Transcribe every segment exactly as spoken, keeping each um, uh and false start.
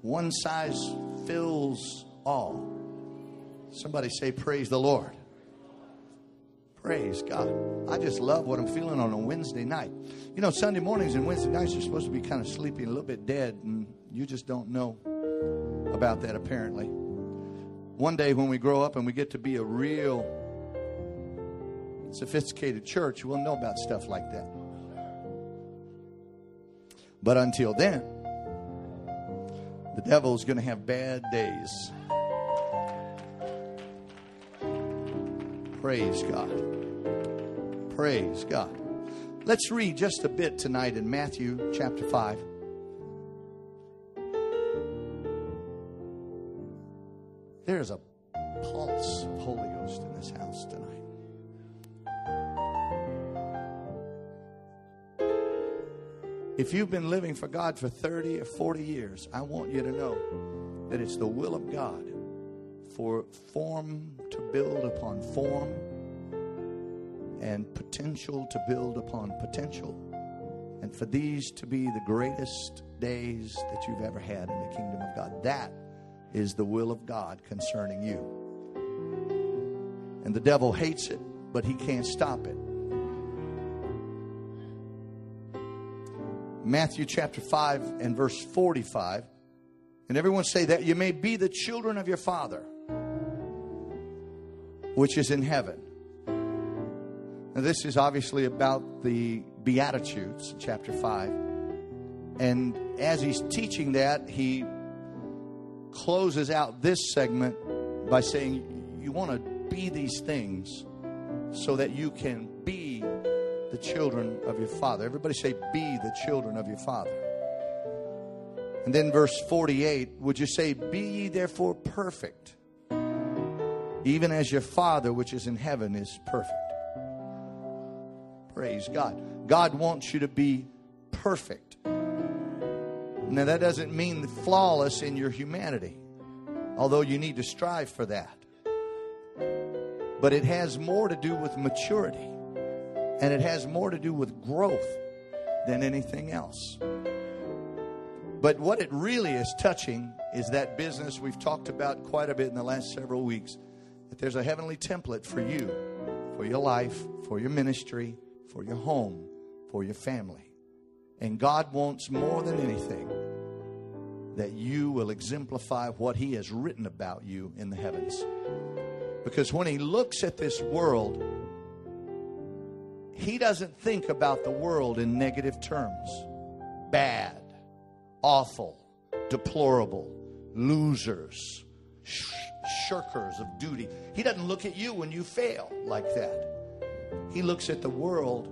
one size fills all. Somebody say, praise the Lord. Praise God. I just love what I'm feeling on a Wednesday night. You know, Sunday mornings and Wednesday nights you're supposed to be kind of sleepy and a little bit dead, and you just don't know about that apparently. One day when we grow up and we get to be a real sophisticated church, we'll know about stuff like that. But until then, the devil's going to have bad days. Praise God. Praise God. Let's read just a bit tonight in Matthew chapter five. There's a pulse of Holy Ghost in this house tonight. If you've been living for God for thirty or forty years, I want you to know that it's the will of God for form to build upon form and potential to build upon potential, and for these to be the greatest days that you've ever had in the kingdom of God. That is the will of God concerning you. And the devil hates it, but he can't stop it. Matthew chapter five and verse forty-five. And everyone say that you may be the children of your Father, which is in heaven. Now this is obviously about the Beatitudes, chapter five. And as he's teaching that, he closes out this segment by saying you want to be these things so that you can be the children of your Father. Everybody say, be the children of your Father. And then verse forty-eight, would you say, be ye therefore perfect, even as your Father which is in heaven is perfect. Praise God. God wants you to be perfect. Now that doesn't mean flawless in your humanity, although you need to strive for that. But it has more to do with maturity, and it has more to do with growth than anything else. But what it really is touching is that business we've talked about quite a bit in the last several weeks, that there's a heavenly template for you, for your life, for your ministry, for your home, for your family. And God wants more than anything that you will exemplify what He has written about you in the heavens. Because when He looks at this world, He doesn't think about the world in negative terms. Bad, awful, deplorable, losers, sh- shirkers of duty. He doesn't look at you when you fail like that. He looks at the world.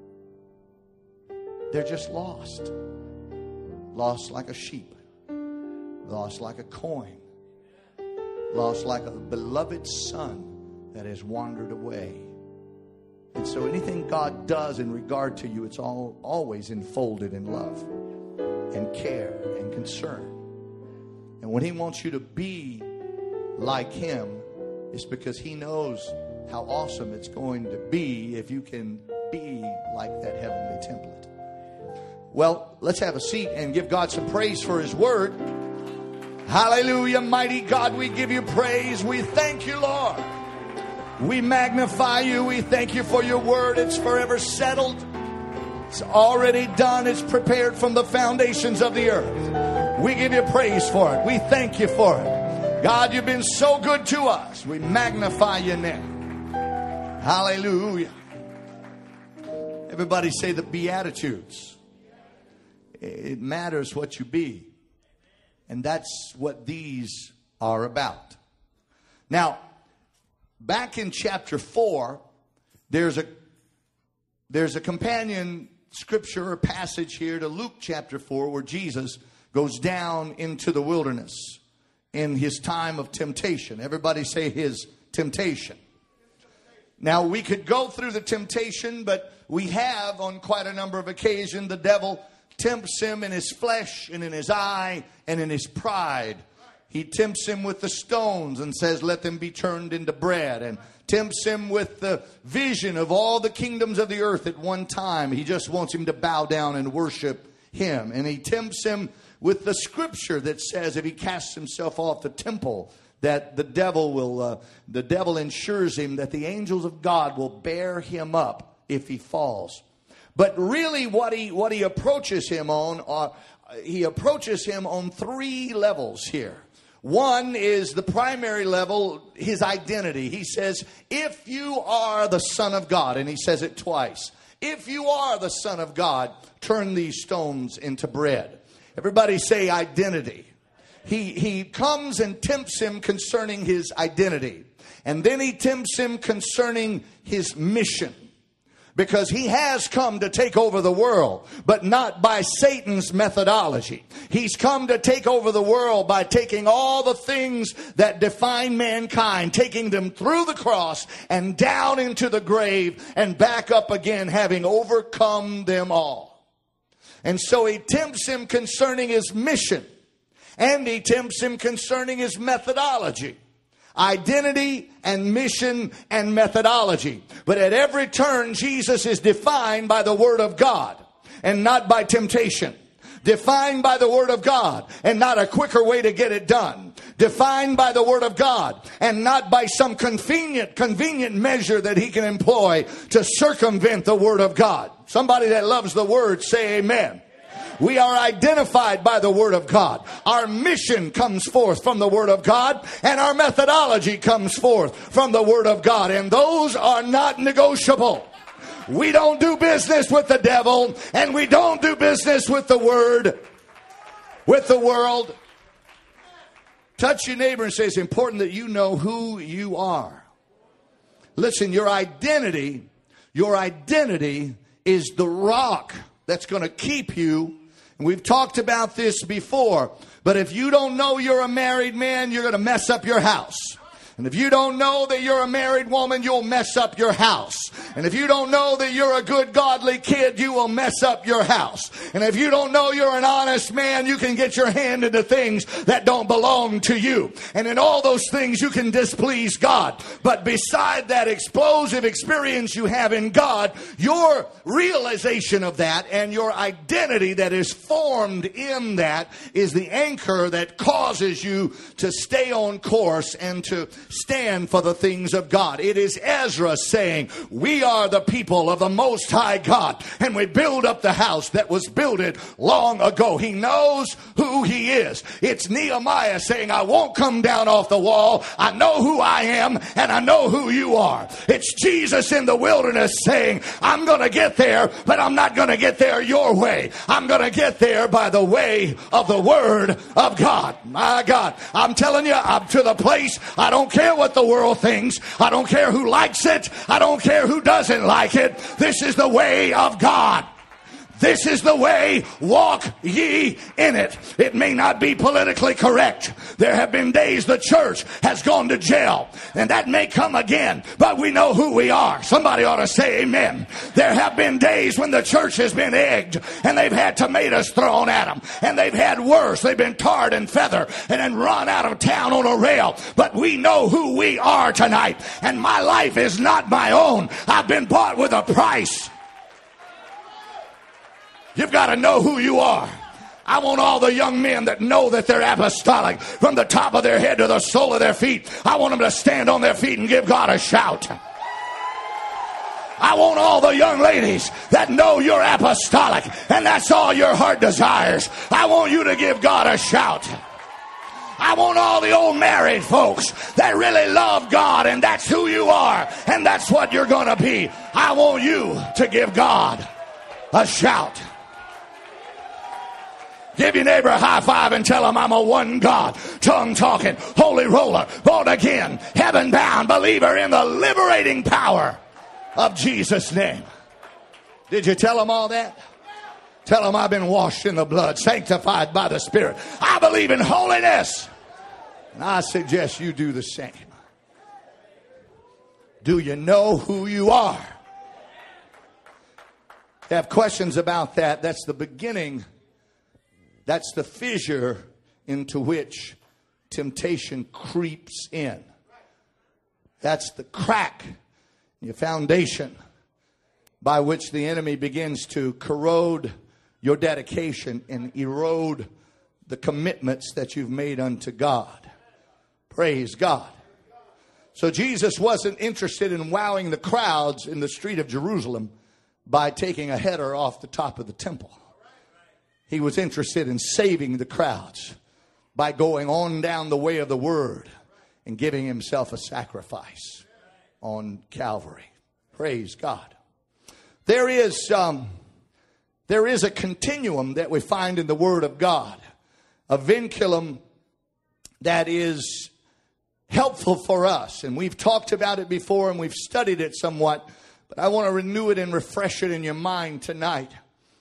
They're just lost. Lost like a sheep. Lost like a coin. Lost like a beloved son that has wandered away. And so anything God does in regard to you, it's all always enfolded in love and care and concern. And when He wants you to be like Him, it's because He knows how awesome it's going to be if you can be like that heavenly template. Well, let's have a seat and give God some praise for His word. Hallelujah, mighty God, we give you praise. We thank you, Lord. We magnify you. We thank you for your word. It's forever settled. It's already done. It's prepared from the foundations of the earth. We give you praise for it. We thank you for it. God, you've been so good to us. We magnify your name. Hallelujah. Everybody say the Beatitudes. It matters what you be. And that's what these are about. Now, back in chapter four, there's a there's a companion scripture or passage here to Luke chapter four where Jesus goes down into the wilderness in His time of temptation. Everybody say His temptation. Now, we could go through the temptation, but we have on quite a number of occasions the devil tempts Him in his flesh and in his eye and in his pride. He tempts Him with the stones and says, let them be turned into bread. And tempts Him with the vision of all the kingdoms of the earth at one time. He just wants him to bow down and worship Him. And He tempts Him with the scripture that says if he casts himself off the temple, that the devil will, uh, the devil ensures him that the angels of God will bear him up if he falls. But really what he, what he approaches him on, are, he approaches him on three levels here. One is the primary level, his identity. He says, if you are the Son of God, and he says it twice. If you are the Son of God, turn these stones into bread. Everybody say identity. He, he comes and tempts him concerning his identity. And then he tempts him concerning his mission. Because he has come to take over the world, but not by Satan's methodology. He's come to take over the world by taking all the things that define mankind, taking them through the cross and down into the grave and back up again, having overcome them all. And so he tempts him concerning his mission, and he tempts him concerning his methodology. Identity and mission and methodology. But at every turn, Jesus is defined by the Word of God and not by temptation. Defined by the Word of God and not a quicker way to get it done. Defined by the Word of God and not by some convenient, convenient measure that he can employ to circumvent the Word of God. Somebody that loves the Word, say amen. We are identified by the Word of God. Our mission comes forth from the Word of God, and our methodology comes forth from the Word of God. And those are not negotiable. We don't do business with the devil, and we don't do business with the Word, with the world. Touch your neighbor and say, it's important that you know who you are. Listen, your identity, your identity is the rock that's going to keep you. We've talked about this before, but if you don't know you're a married man, you're going to mess up your house. And if you don't know that you're a married woman, you'll mess up your house. And if you don't know that you're a good godly kid, you will mess up your house. And if you don't know you're an honest man, you can get your hand into things that don't belong to you. And in all those things, you can displease God. But beside that explosive experience you have in God, your realization of that and your identity that is formed in that is the anchor that causes you to stay on course and to stand for the things of God. It is Ezra saying, we are the people of the Most High God, and we build up the house that was builded long ago. He knows who he is. It's Nehemiah saying, I won't come down off the wall. I know who I am, and I know who you are. It's Jesus in the wilderness saying, I'm going to get there, but I'm not going to get there your way. I'm going to get there by the way of the Word of God. My God, I'm telling you, I'm to the place, I don't care what the world thinks. I don't care who likes it. I don't care who doesn't like it. This is the way of God. This is the way, walk ye in it. It may not be politically correct. There have been days the church has gone to jail, and that may come again, but we know who we are. Somebody ought to say amen. There have been days when the church has been egged, and they've had tomatoes thrown at them, and they've had worse. They've been tarred and feathered and then run out of town on a rail. But we know who we are tonight, and my life is not my own. I've been bought with a price. You've got to know who you are. I want all the young men that know that they're apostolic from the top of their head to the sole of their feet. I want them to stand on their feet and give God a shout. I want all the young ladies that know you're apostolic and that's all your heart desires. I want you to give God a shout. I want all the old married folks that really love God and that's who you are and that's what you're going to be. I want you to give God a shout. Give your neighbor a high five and tell him I'm a one God, tongue talking, holy roller, born again, heaven bound believer in the liberating power of Jesus' name. Did you tell him all that? Tell him I've been washed in the blood, sanctified by the Spirit. I believe in holiness. And I suggest you do the same. Do you know who you are? If you have questions about that, that's the beginning. That's the fissure into which temptation creeps in. That's the crack in your foundation by which the enemy begins to corrode your dedication and erode the commitments that you've made unto God. Praise God. So Jesus wasn't interested in wowing the crowds in the street of Jerusalem by taking a header off the top of the temple. He was interested in saving the crowds by going on down the way of the word and giving himself a sacrifice on Calvary. Praise God. There is, um, there is a continuum that we find in the Word of God. A vinculum that is helpful for us. And we've talked about it before and we've studied it somewhat. But I want to renew it and refresh it in your mind tonight.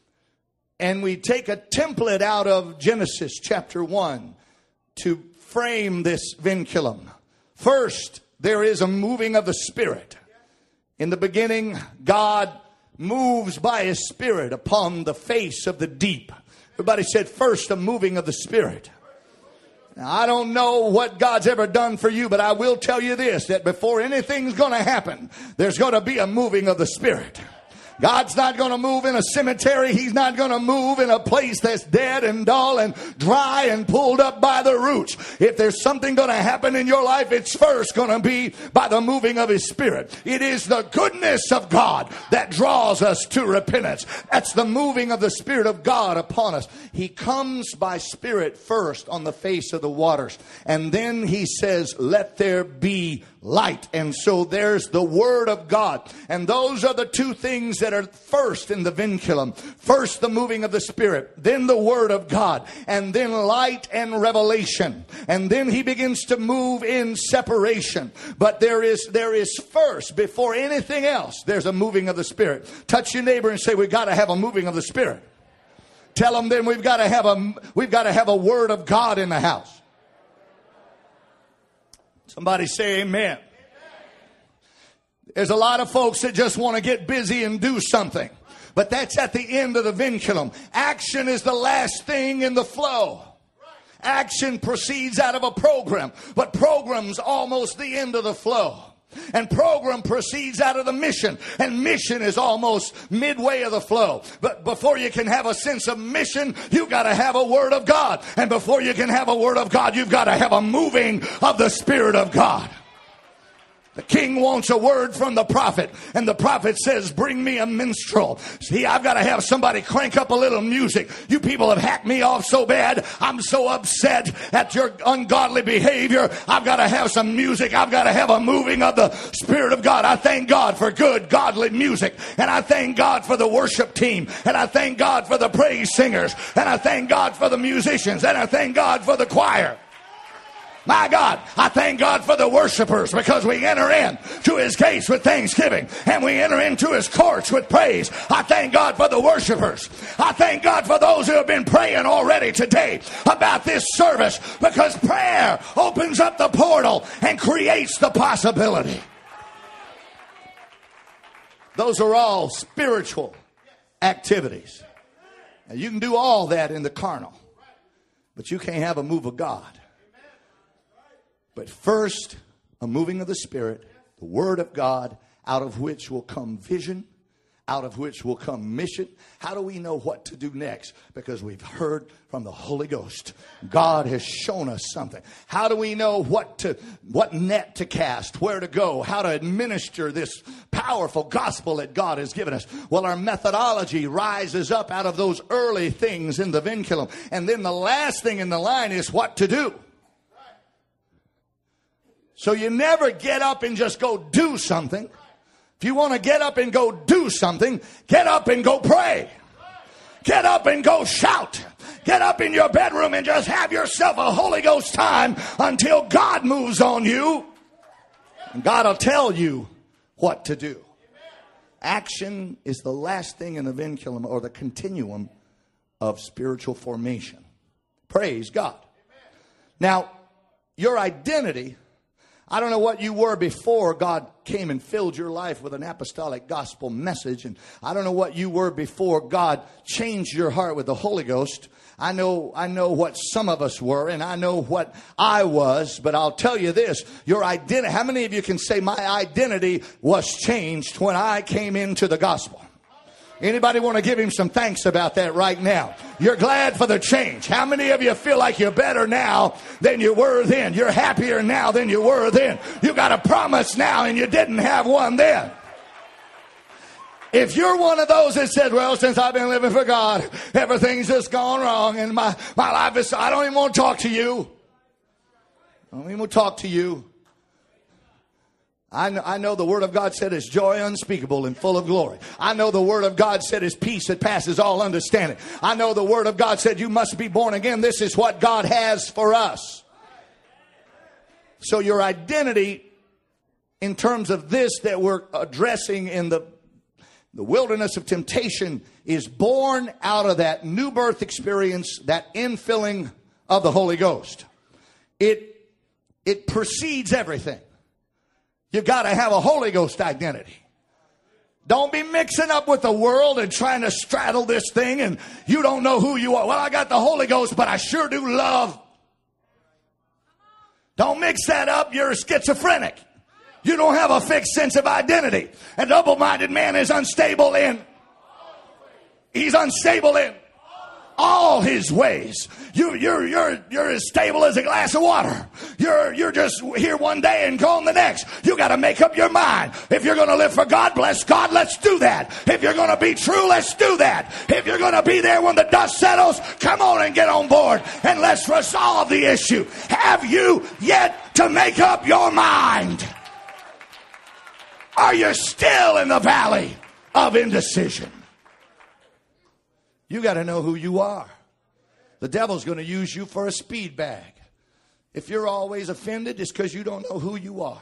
And we take a template out of Genesis chapter one to frame this vinculum. First, there is a moving of the Spirit. In the beginning, God moves by His Spirit upon the face of the deep. Everybody said first, a moving of the Spirit. Now, I don't know what God's ever done for you, but I will tell you this, that before anything's going to happen, there's going to be a moving of the Spirit. God's not going to move in a cemetery. He's not going to move in a place that's dead and dull and dry and pulled up by the roots. If there's something going to happen in your life, it's first going to be by the moving of His Spirit. It is the goodness of God that draws us to repentance. That's the moving of the Spirit of God upon us. He comes by Spirit first on the face of the waters. And then He says, let there be light. And so there's the Word of God. And those are the two things that are first in the vinculum. First, the moving of the Spirit. Then the Word of God. And then light and revelation. And then He begins to move in separation. But there is, there is first, before anything else, there's a moving of the Spirit. Touch your neighbor and say, we've got to have a moving of the Spirit. Tell them then we've got to have a, we've got to have a Word of God in the house. Somebody say amen. Amen. There's a lot of folks that just want to get busy and do something. But that's at the end of the vinculum. Action is the last thing in the flow. Action proceeds out of a program. But program's almost the end of the flow. And program proceeds out of the mission. And mission is almost midway of the flow. But before you can have a sense of mission, you've got to have a Word of God. And before you can have a Word of God, you've got to have a moving of the Spirit of God. The king wants a word from the prophet. And the prophet says, bring me a minstrel. See, I've got to have somebody crank up a little music. You people have hacked me off so bad. I'm so upset at your ungodly behavior. I've got to have some music. I've got to have a moving of the Spirit of God. I thank God for good, godly music. And I thank God for the worship team. And I thank God for the praise singers. And I thank God for the musicians. And I thank God for the choir. My God, I thank God for the worshipers, because we enter in to His gates with thanksgiving and we enter into His courts with praise. I thank God for the worshipers. I thank God for those who have been praying already today about this service, because prayer opens up the portal and creates the possibility. Those are all spiritual activities. Now, you can do all that in the carnal, but you can't have a move of God. But first, a moving of the Spirit, the Word of God, out of which will come vision, out of which will come mission. How do we know what to do next? Because we've heard from the Holy Ghost. God has shown us something. How do we know what to, what net to cast, where to go, how to administer this powerful gospel that God has given us? Well, our methodology rises up out of those early things in the vinculum. And then the last thing in the line is what to do. So you never get up and just go do something. If you want to get up and go do something, get up and go pray. Get up and go shout. Get up in your bedroom and just have yourself a Holy Ghost time until God moves on you. And God will tell you what to do. Action is the last thing in the vinculum or the continuum of spiritual formation. Praise God. Now, your identity, I don't know what you were before God came and filled your life with an apostolic gospel message. And I don't know what you were before God changed your heart with the Holy Ghost. I know, I know what some of us were, and I know what I was. But I'll tell you this, your identity, how many of you can say my identity was changed when I came into the gospel? Anybody want to give him some thanks about that right now? You're glad for the change. How many of you feel like you're better now than you were then? You're happier now than you were then. You got a promise now and you didn't have one then. If you're one of those that said, well, since I've been living for God, everything's just gone wrong and my, my life is, I don't even want to talk to you. I don't even want to talk to you. I know, I know the Word of God said it's joy unspeakable and full of glory. I know the Word of God said it's peace that passes all understanding. I know the Word of God said you must be born again. This is what God has for us. So your identity in terms of this that we're addressing in the, the wilderness of temptation is born out of that new birth experience, that infilling of the Holy Ghost. It, it precedes everything. You've got to have a Holy Ghost identity. Don't be mixing up with the world and trying to straddle this thing and you don't know who you are. Well, I got the Holy Ghost, but I sure do love. Don't mix that up. You're schizophrenic. You don't have a fixed sense of identity. A double-minded man is unstable in. He's unstable in all his ways. You, you're, you're, you're as stable as a glass of water. You're, you're just here one day and gone the next. You got to make up your mind. If you're going to live for God, bless God, let's do that. If you're going to be true, let's do that. If you're going to be there when the dust settles, come on and get on board and let's resolve the issue. Have you yet to make up your mind? Are you still in the valley of indecision? You got to know who you are. The devil's going to use you for a speed bag. If you're always offended, it's because you don't know who you are.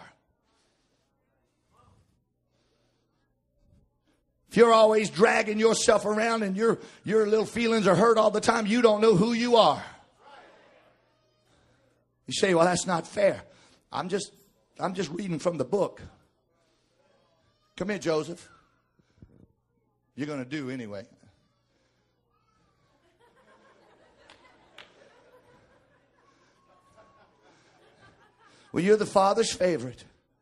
If you're always dragging yourself around and your, your little feelings are hurt all the time, you don't know who you are. You say, well, that's not fair. I'm just, I'm just reading from the book. Come here, Joseph. You're going to do anyway. Well, you're the father's favorite.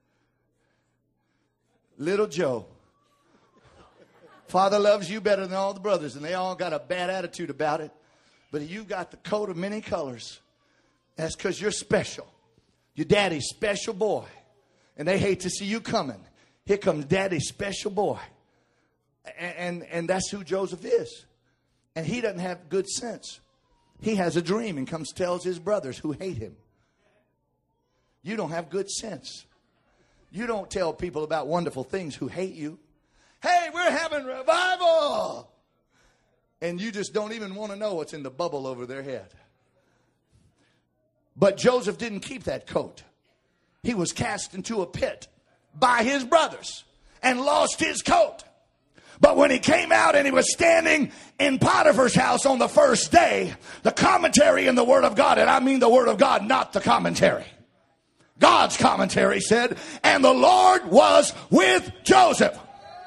Little Joe. Father loves you better than all the brothers, and they all got a bad attitude about it. But you got the coat of many colors. That's because you're special. Your daddy's special boy. And they hate to see you coming. Here comes daddy's special boy. And, and, and that's who Joseph is. And he doesn't have good sense. He has a dream and comes tells his brothers who hate him. You don't have good sense. You don't tell people about wonderful things who hate you. Hey, we're having revival. And you just don't even want to know what's in the bubble over their head. But Joseph didn't keep that coat. He was cast into a pit by his brothers and lost his coat. But when he came out and he was standing in Potiphar's house on the first day, the commentary in the Word of God, and I mean the Word of God, not the commentary. God's commentary said, and the Lord was with Joseph.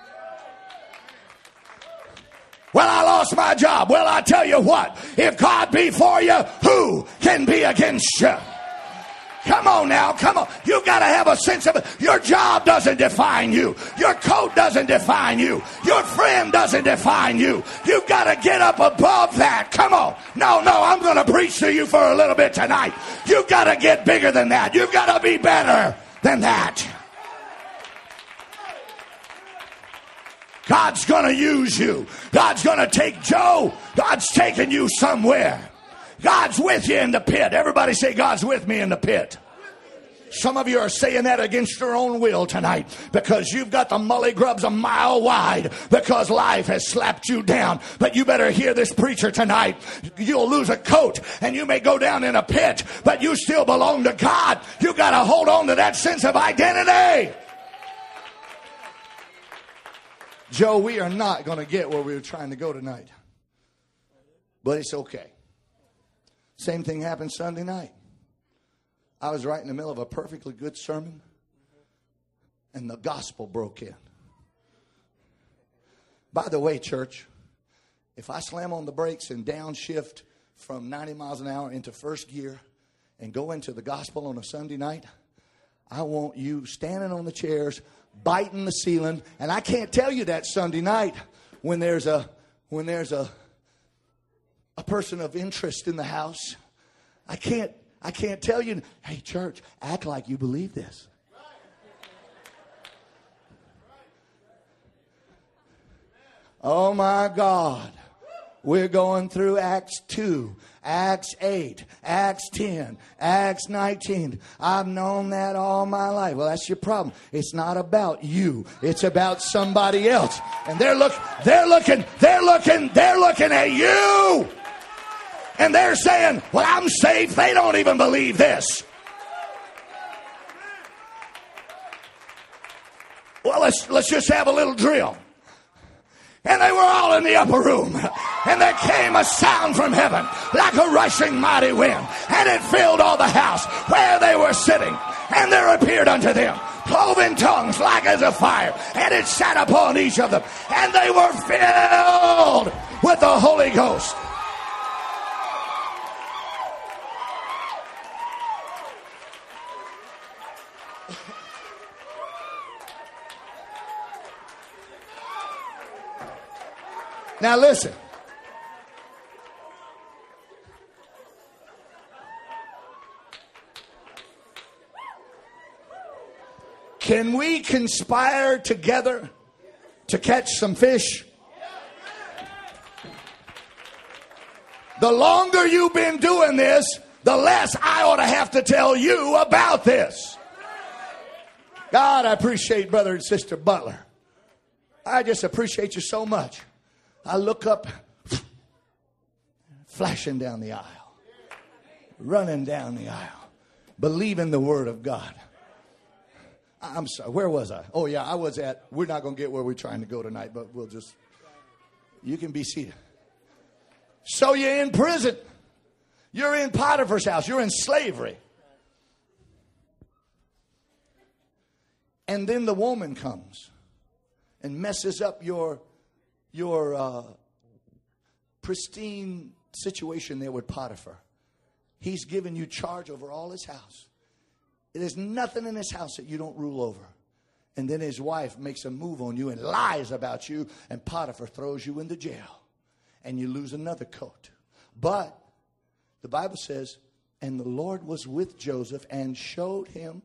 Well, I lost my job. Well, I tell you what, if God be for you, who can be against you? Come on now, come on. You've got to have a sense of it. Your job doesn't define you. Your coat doesn't define you. Your friend doesn't define you. You've got to get up above that. Come on. No, no, I'm going to preach to you for a little bit tonight. You've got to get bigger than that. You've got to be better than that. God's going to use you. God's going to take Joe. God's taking you somewhere. God's with you in the pit. Everybody say, God's with me in the pit. Some of you are saying that against your own will tonight because you've got the mully grubs a mile wide because life has slapped you down. But you better hear this preacher tonight. You'll lose a coat and you may go down in a pit, but you still belong to God. You got to hold on to that sense of identity. Joe, we are not going to get where we were trying to go tonight. But it's okay. Same thing happened Sunday night. I was right in the middle of a perfectly good sermon, and the gospel broke in. By the way, church, if I slam on the brakes and downshift from ninety miles an hour into first gear and go into the gospel on a Sunday night, I want you standing on the chairs, biting the ceiling, and I can't tell you that Sunday night when there's a when there's a a person of interest in the house, I can't I can't tell you, hey church, act like you believe this. Oh my God. We're going through Acts two, Acts eight, Acts ten, Acts nineteen. I've known that all my life. Well, that's your problem. It's not about you. It's about somebody else. And they're look, they're looking, they're looking, they're looking at you. And they're saying, well, I'm saved. They don't even believe this. Well, let's, let's just have a little drill. And they were all in the upper room. And there came a sound from heaven like a rushing mighty wind. And it filled all the house where they were sitting. And there appeared unto them cloven tongues like as a fire. And it sat upon each of them. And they were filled with the Holy Ghost. Now listen. Can we conspire together to catch some fish? The longer you've been doing this, the less I ought to have to tell you about this. God, I appreciate Brother and Sister Butler. I just appreciate you so much. I look up, flashing down the aisle, running down the aisle, believing the word of God. I'm sorry, where was I? Oh, yeah, I was at, we're not going to get where we're trying to go tonight, but we'll just, you can be seated. So you're in prison. You're in Potiphar's house. You're in slavery. And then the woman comes and messes up your your uh, pristine situation there with Potiphar. He's given you charge over all his house. There's nothing in his house that you don't rule over. And then his wife makes a move on you and lies about you, and Potiphar throws you into jail. And you lose another coat. But the Bible says, and the Lord was with Joseph and showed him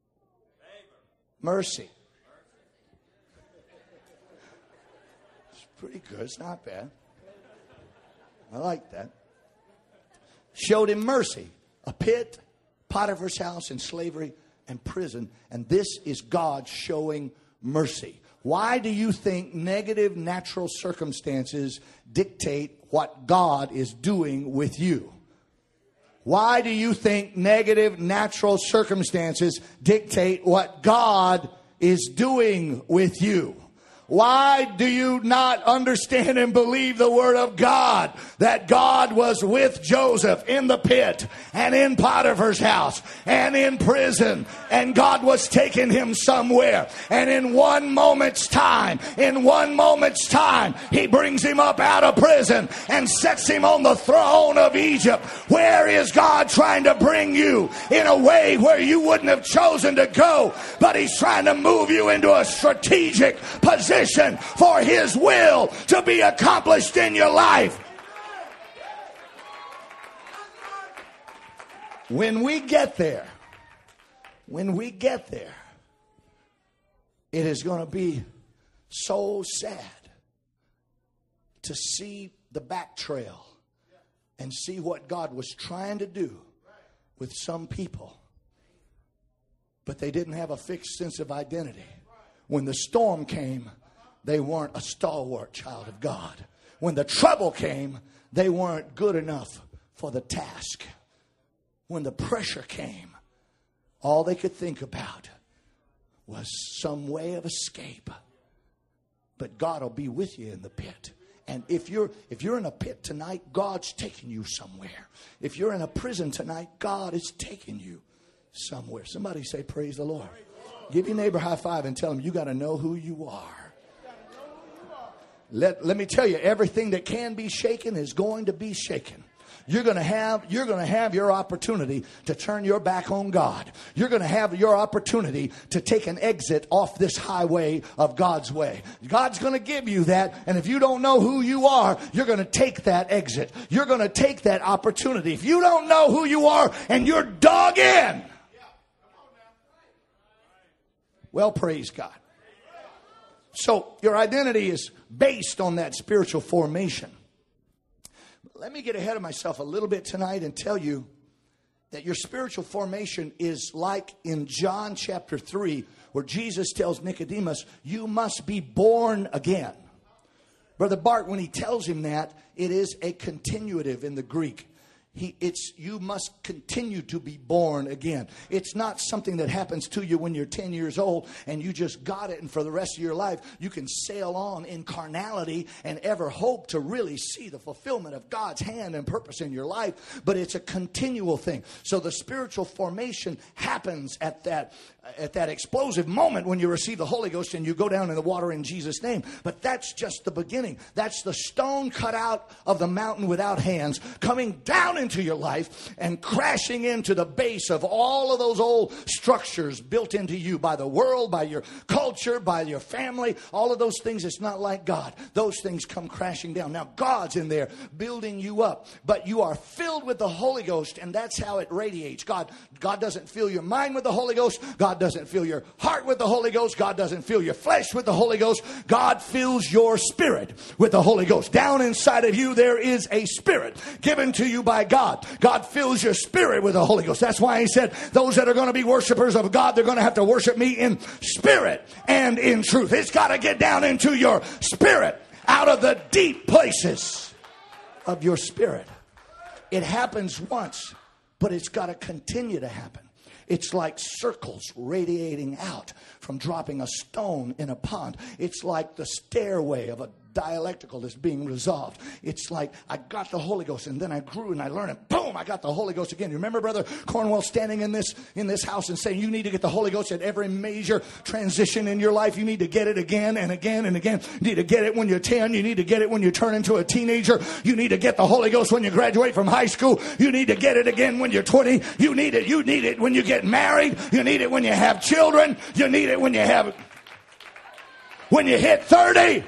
mercy. Pretty good. It's not bad. I like that. Showed him mercy. A pit, Potiphar's house, and slavery and prison. And this is God showing mercy. Why do you think negative natural circumstances dictate what God is doing with you? Why do you think negative natural circumstances dictate what God is doing with you? Why do you not understand and believe the word of God? That God was with Joseph in the pit and in Potiphar's house and in prison. And God was taking him somewhere. And in one moment's time, in one moment's time, he brings him up out of prison and sets him on the throne of Egypt. Where is God trying to bring you? In a way where you wouldn't have chosen to go. But he's trying to move you into a strategic position for his will to be accomplished in your life. When we get there, when we get there, it is going to be so sad to see the back trail and see what God was trying to do with some people. But they didn't have a fixed sense of identity. When the storm came, they weren't a stalwart child of God. When the trouble came, they weren't good enough for the task. When the pressure came, all they could think about was some way of escape. But God will be with you in the pit. And if you're if you're in a pit tonight, God's taking you somewhere. If you're in a prison tonight, God is taking you somewhere. Somebody say, praise the Lord. Give your neighbor a high five and tell him you got to know who you are. Let, let me tell you, everything that can be shaken is going to be shaken. you're going to have, you're going to have your opportunity to turn your back on God. You're going to have your opportunity to take an exit off this highway of God's way. God's going to give you that. And if you don't know who you are, you're going to take that exit. You're going to take that opportunity. If you don't know who you are and you're dug in, well, praise God. So your identity is based on that spiritual formation. Let me get ahead of myself a little bit tonight and tell you that your spiritual formation is like in John chapter three, where Jesus tells Nicodemus, you must be born again. Brother Bart, when he tells him that, it is a continuative in the Greek. He, it's you must continue to be born again. It's not something that happens to you when you're ten years old and you just got it, and for the rest of your life you can sail on in carnality and ever hope to really see the fulfillment of God's hand and purpose in your life. But it's a continual thing. So the spiritual formation happens at that at that explosive moment when you receive the Holy Ghost and you go down in the water in Jesus' name. But that's just the beginning. That's the stone cut out of the mountain without hands coming down into your life and crashing into the base of all of those old structures built into you by the world, by your culture, by your family, all of those things. It's not like God. Those things come crashing down. Now God's in there building you up, but you are filled with the Holy Ghost, and that's how it radiates. God, God doesn't fill your mind with the Holy Ghost. God doesn't fill your heart with the Holy Ghost. God doesn't fill your flesh with the Holy Ghost. God fills your spirit with the Holy Ghost. Down inside of you there is a spirit given to you by God. God fills your spirit with the Holy Ghost. That's why he said those that are going to be worshipers of God, they're going to have to worship me in spirit and in truth. It's got to get down into your spirit, out of the deep places of your spirit. It happens once, but it's got to continue to happen. It's like circles radiating out from dropping a stone in a pond. It's like the stairway of a dialectical that's being resolved. It's like I got the Holy Ghost and then I grew and I learned it. Boom, I got the Holy Ghost again. You remember Brother Cornwell standing in this in this house and saying you need to get the Holy Ghost at every major transition in your life. You need to get it again and again and again. You need to get it when you're ten. You need to get it when you turn into a teenager. You need to get the Holy Ghost when you graduate from high school. You need to get it again when you're twenty. You need it. You need it when you get married. You need it when you have children. You need it when you have when you hit thirty.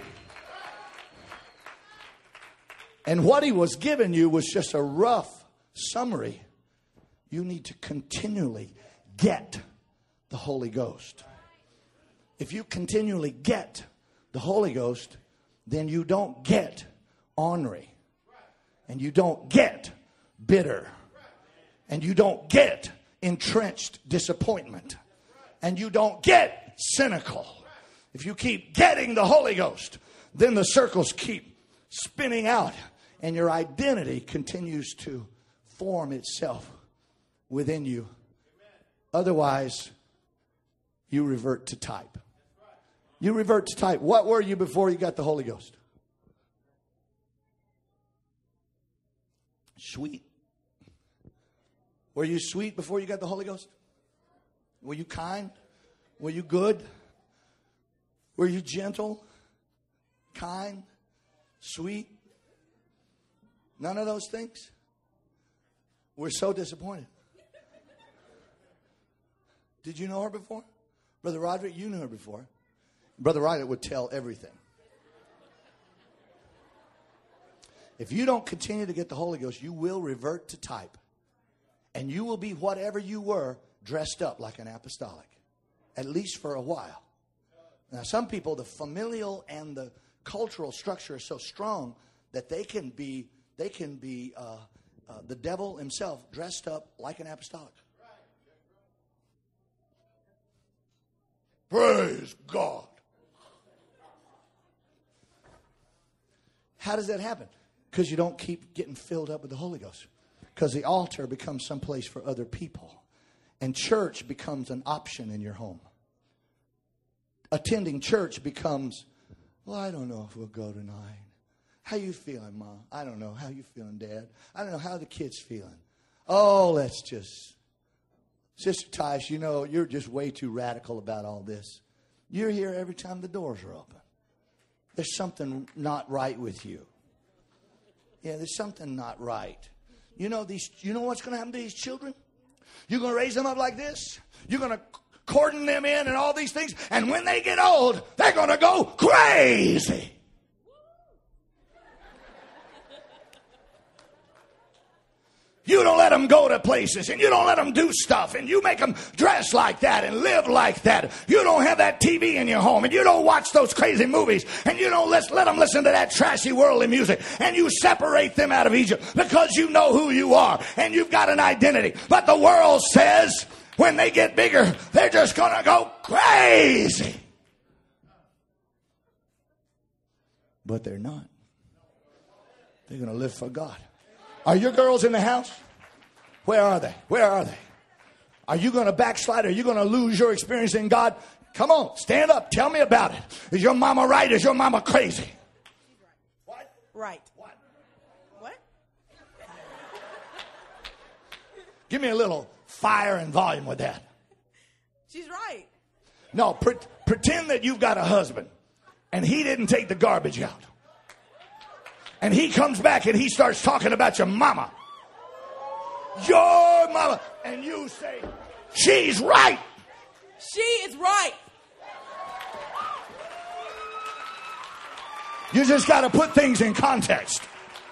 And what he was giving you was just a rough summary. You need to continually get the Holy Ghost. If you continually get the Holy Ghost, then you don't get ornery. And you don't get bitter. And you don't get entrenched disappointment. And you don't get cynical. If you keep getting the Holy Ghost, then the circles keep spinning out. And your identity continues to form itself within you. Otherwise, you revert to type. You revert to type. What were you before you got the Holy Ghost? Sweet. Were you sweet before you got the Holy Ghost? Were you kind? Were you good? Were you gentle? Kind? Sweet? None of those things? We're so disappointed. Did you know her before? Brother Roderick, you knew her before. Brother Roderick would tell everything. If you don't continue to get the Holy Ghost, you will revert to type. And you will be whatever you were, dressed up like an apostolic. At least for a while. Now, some people, the familial and the cultural structure is so strong that they can be They can be uh, uh, the devil himself dressed up like an apostolic. Praise God. How does that happen? Because you don't keep getting filled up with the Holy Ghost. Because the altar becomes someplace for other people. And church becomes an option in your home. Attending church becomes, well, I don't know if we'll go tonight. How you feeling, Mom? I don't know. How you feeling, Dad? I don't know. How the kids feeling? Oh, let's just... Sister Tice, you know, you're just way too radical about all this. You're here every time the doors are open. There's something not right with you. Yeah, there's something not right. You know these. You know what's going to happen to these children? You're going to raise them up like this. You're going to cordon them in and all these things. And when they get old, they're going to go crazy. You don't let them go to places, and you don't let them do stuff, and you make them dress like that and live like that. You don't have that T V in your home, and you don't watch those crazy movies, and you don't let, let them listen to that trashy worldly music, and you separate them out of Egypt because you know who you are, and you've got an identity. But the world says when they get bigger, they're just going to go crazy. But they're not. They're going to live for God. Are your girls in the house? Where are they? Where are they? Are you going to backslide? Are you going to lose your experience in God? Come on, stand up. Tell me about it. Is your mama right? Is your mama crazy? What? Right. What? What? Give me a little fire and volume with that. She's right. No, pre- pretend that you've got a husband and he didn't take the garbage out. And he comes back and he starts talking about your mama. Your mama. And you say, she's right. She is right. You just got to put things in context.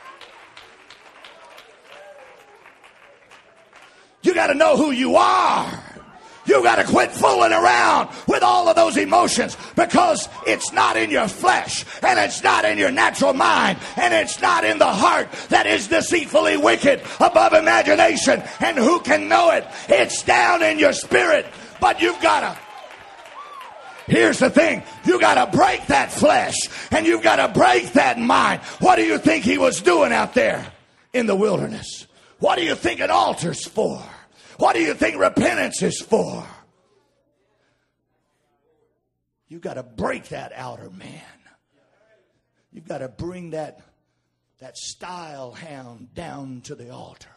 You got to know who you are. You got to quit fooling around with all of those emotions, because it's not in your flesh, and it's not in your natural mind, and it's not in the heart that is deceitfully wicked above imagination. And who can know it? It's down in your spirit. But you've got to. Here's the thing. You got to break that flesh, and you've got to break that mind. What do you think he was doing out there in the wilderness? What do you think an altar's for? What do you think repentance is for? You've got to break that outer man. You've got to bring that, that style hound down to the altar.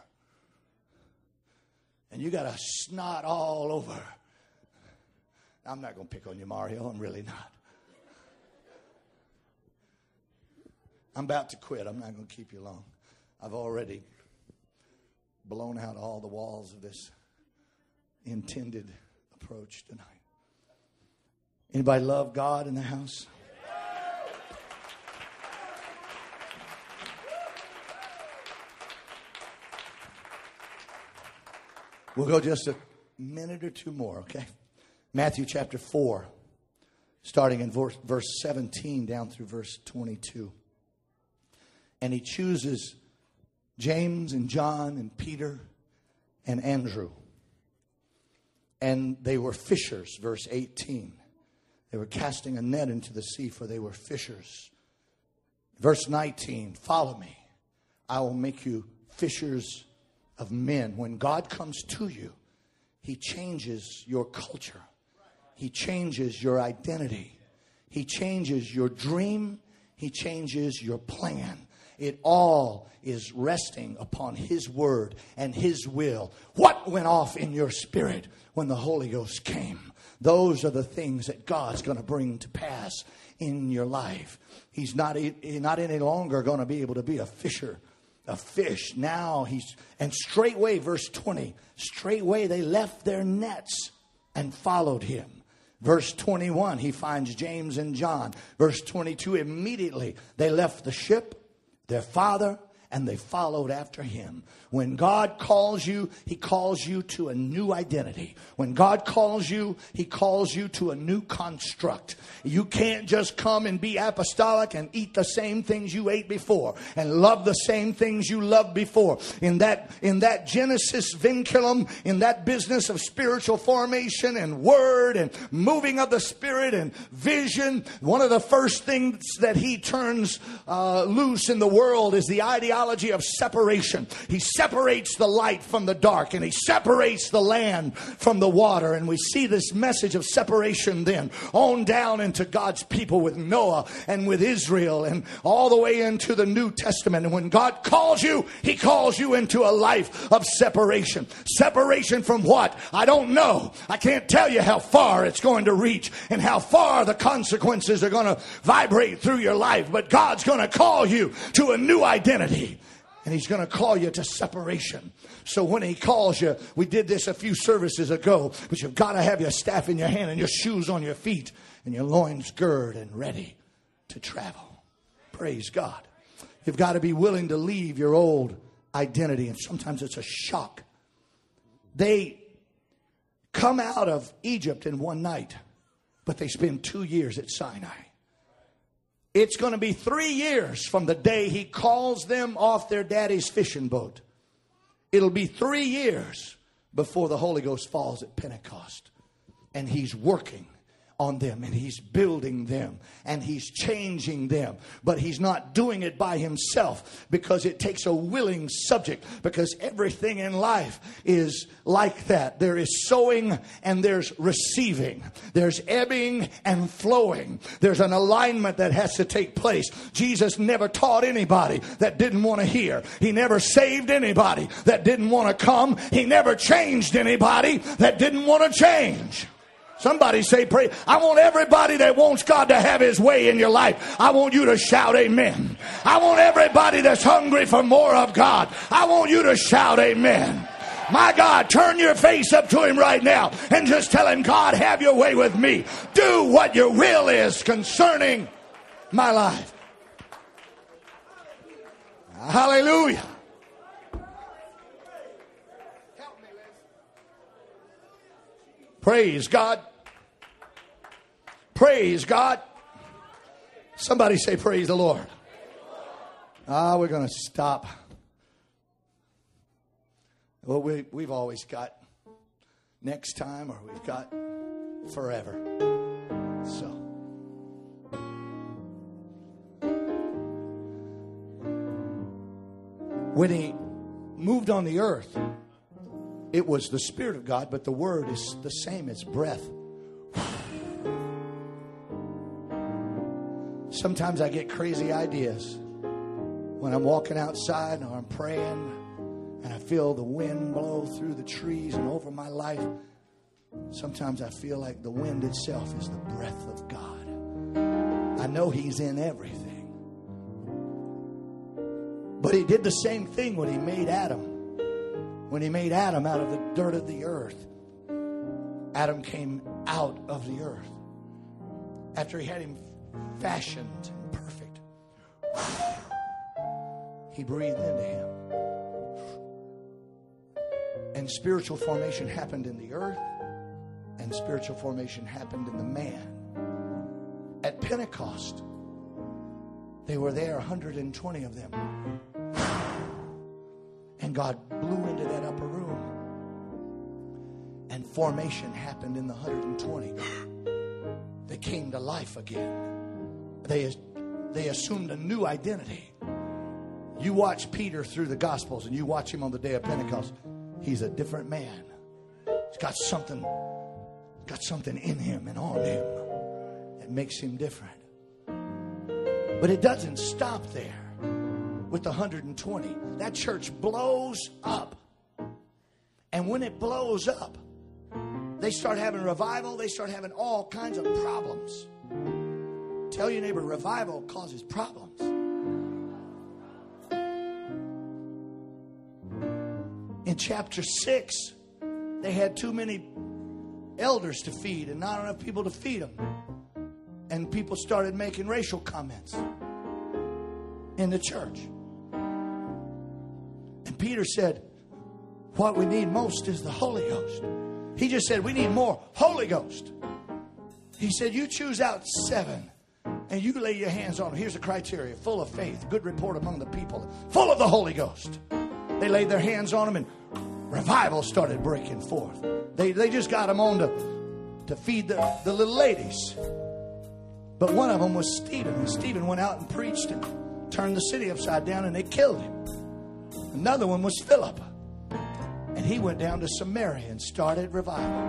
And you got to snot all over. I'm not going to pick on you, Mario. I'm really not. I'm about to quit. I'm not going to keep you long. I've already blown out all the walls of this intended approach tonight. Anybody love God in the house? We'll go just a minute or two more, okay? Matthew chapter four, starting in verse, verse seventeen down through verse twenty-two. And he chooses James and John and Peter and Andrew. And they were fishers, verse eighteen. They were casting a net into the sea, for they were fishers. Verse nineteen, follow me. I will make you fishers of men. When God comes to you, he changes your culture. He changes your identity. He changes your dream. He changes your plan. It all is resting upon his word and his will. What went off in your spirit when the Holy Ghost came? Those are the things that God's going to bring to pass in your life. He's not, he's not any longer going to be able to be a fisher, a fish. Now he's, and straightway, verse twenty, straightway they left their nets and followed him. Verse twenty-one, he finds James and John. Verse twenty-two, immediately they left the ship, their father, and they followed after him. When God calls you, he calls you to a new identity. When God calls you, he calls you to a new construct. You can't just come and be apostolic and eat the same things you ate before and love the same things you loved before. In that, in that Genesis vinculum, in that business of spiritual formation and word and moving of the spirit and vision, one of the first things that he turns uh, loose in the world is the ideology of separation. He separates the light from the dark, and he separates the land from the water. And we see this message of separation then on down into God's people with Noah and with Israel and all the way into the New Testament. And when God calls you, he calls you into a life of separation. Separation from what? I don't know. I can't tell you how far it's going to reach and how far the consequences are going to vibrate through your life. But God's going to call you to a new identity. And he's going to call you to separation. So when he calls you, we did this a few services ago, but you've got to have your staff in your hand and your shoes on your feet and your loins girded and ready to travel. Praise God. You've got to be willing to leave your old identity. And sometimes it's a shock. They come out of Egypt in one night, but they spend two years at Sinai. It's going to be three years from the day he calls them off their daddy's fishing boat. It'll be three years before the Holy Ghost falls at Pentecost. And he's working on them, and he's building them, and he's changing them. But he's not doing it by himself, because it takes a willing subject, because everything in life is like that. There is sowing and there's receiving. There's ebbing and flowing. There's an alignment that has to take place. Jesus never taught anybody that didn't want to hear. He never saved anybody that didn't want to come. He never changed anybody that didn't want to change. Somebody say, pray. I want everybody that wants God to have his way in your life. I want you to shout amen. I want everybody that's hungry for more of God. I want you to shout amen. My God, turn your face up to him right now and just tell him, God, have your way with me. Do what your will is concerning my life. Hallelujah. Praise God. Praise God. Somebody say praise the Lord. Ah, we're going to stop. Well, we, we've always got next time, or we've got forever. So. When he moved on the earth, it was the Spirit of God, but the word is the same as breath. Sometimes I get crazy ideas when I'm walking outside or I'm praying and I feel the wind blow through the trees and over my life. Sometimes I feel like the wind itself is the breath of God. I know he's in everything. But he did the same thing when he made Adam. When he made Adam out of the dirt of the earth, Adam came out of the earth. After he had him fashioned and perfect, he breathed into him. And spiritual formation happened in the earth, and spiritual formation happened in the man. At Pentecost, they were there, one hundred twenty of them. And God blew into that upper room. And formation happened in the one hundred twenty. They came to life again. They, they assumed a new identity. You watch Peter through the Gospels and you watch him on the day of Pentecost. He's a different man. He's got something, got something in him and on him that makes him different. But it doesn't stop there. With the one hundred twenty, that church blows up. And when it blows up, they start having revival. They start having all kinds of problems. Tell your neighbor, revival causes problems. In chapter six, they had too many elders to feed and not enough people to feed them. And people started making racial comments in the church. And Peter said, what we need most is the Holy Ghost. He just said, we need more Holy Ghost. He said, you choose out seven and you lay your hands on them. Here's the criteria: full of faith, good report among the people, full of the Holy Ghost. They laid their hands on them and revival started breaking forth. They, they just got them on to, to feed the, the little ladies. But one of them was Stephen. And Stephen went out and preached and turned the city upside down, and they killed him. Another one was Philip. And he went down to Samaria and started revival.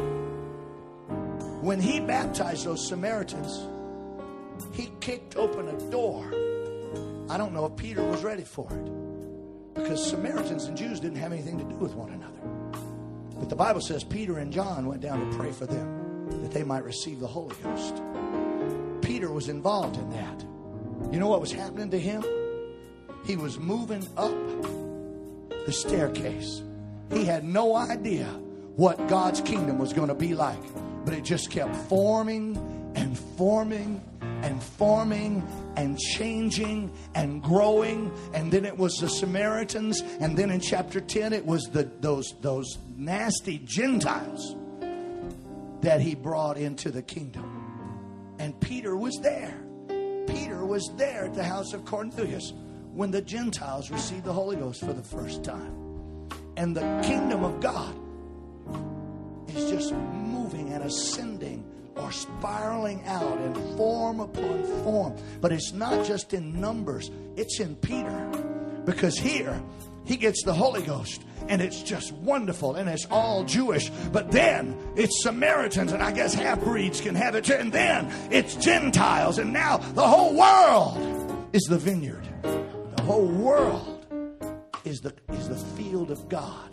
When he baptized those Samaritans, he kicked open a door. I don't know if Peter was ready for it, because Samaritans and Jews didn't have anything to do with one another. But the Bible says Peter and John went down to pray for them that they might receive the Holy Ghost. Peter was involved in that. You know what was happening to him? he was moving up the staircase. He had no idea what God's kingdom was going to be like, but it just kept forming and forming and forming and changing and growing. And then it was the Samaritans, and then in chapter ten it was the those those nasty Gentiles that he brought into the kingdom. And Peter was there. Peter was there at the house of Cornelius when the Gentiles received the Holy Ghost for the first time. And the kingdom of God is just moving and ascending or spiraling out in form upon form. But it's not just in numbers, it's in Peter. Because here, he gets the Holy Ghost, and it's just wonderful, and it's all Jewish. But then it's Samaritans, and I guess half-breeds can have it too. And then it's Gentiles, and now the whole world is the vineyard. The whole world is the, is the field of God.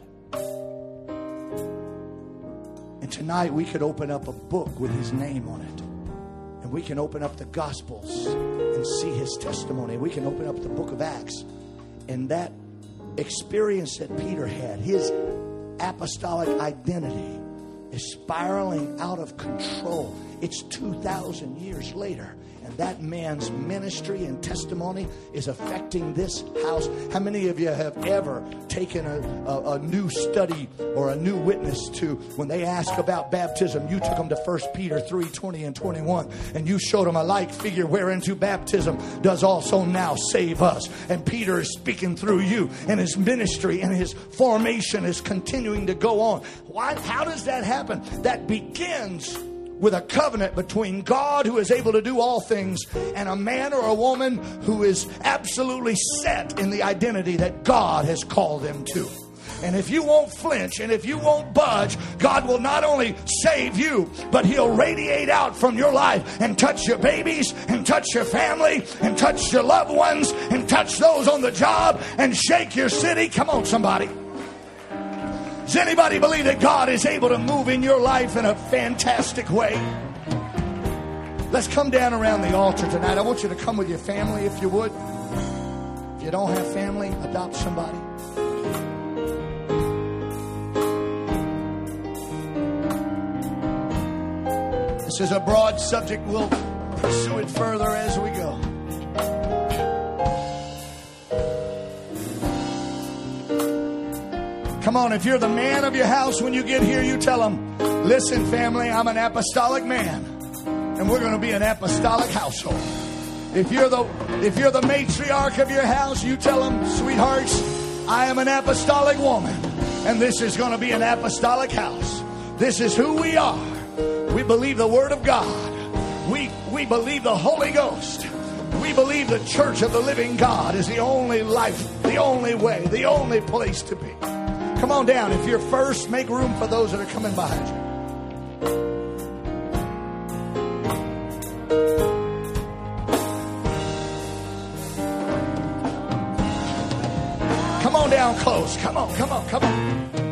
And tonight we could open up a book with his name on it. And we can open up the Gospels and see his testimony. We can open up the book of Acts. And that experience that Peter had, his apostolic identity, is spiraling out of control. It's two thousand years later. And that man's ministry and testimony is affecting this house. How many of you have ever taken a, a, a new study or a new witness to, when they ask about baptism, you took them to First Peter three, twenty and twenty-one, and you showed them a like figure whereunto baptism does also now save us. And Peter is speaking through you, and his ministry and his formation is continuing to go on. Why? How does that happen? That begins with a covenant between God, who is able to do all things, and a man or a woman who is absolutely set in the identity that God has called them to. And if you won't flinch and if you won't budge, God will not only save you, but he'll radiate out from your life and touch your babies and touch your family and touch your loved ones and touch those on the job and shake your city. Come on, somebody. Does anybody believe that God is able to move in your life in a fantastic way? Let's come down around the altar tonight. I want you to come with your family if you would. If you don't have family, adopt somebody. This is a broad subject. We'll pursue it further as we go. Come on, if you're the man of your house, when you get here, you tell them, listen, family, I'm an apostolic man, and we're going to be an apostolic household. If you're the if you're the matriarch of your house, you tell them, sweethearts, I am an apostolic woman, and this is going to be an apostolic house. This is who we are. We believe the Word of God. We, we believe the Holy Ghost. We believe the church of the living God is the only life, the only way, the only place to be. Come on down. If you're first, make room for those that are coming behind you. Come on down close. Come on, come on, come on.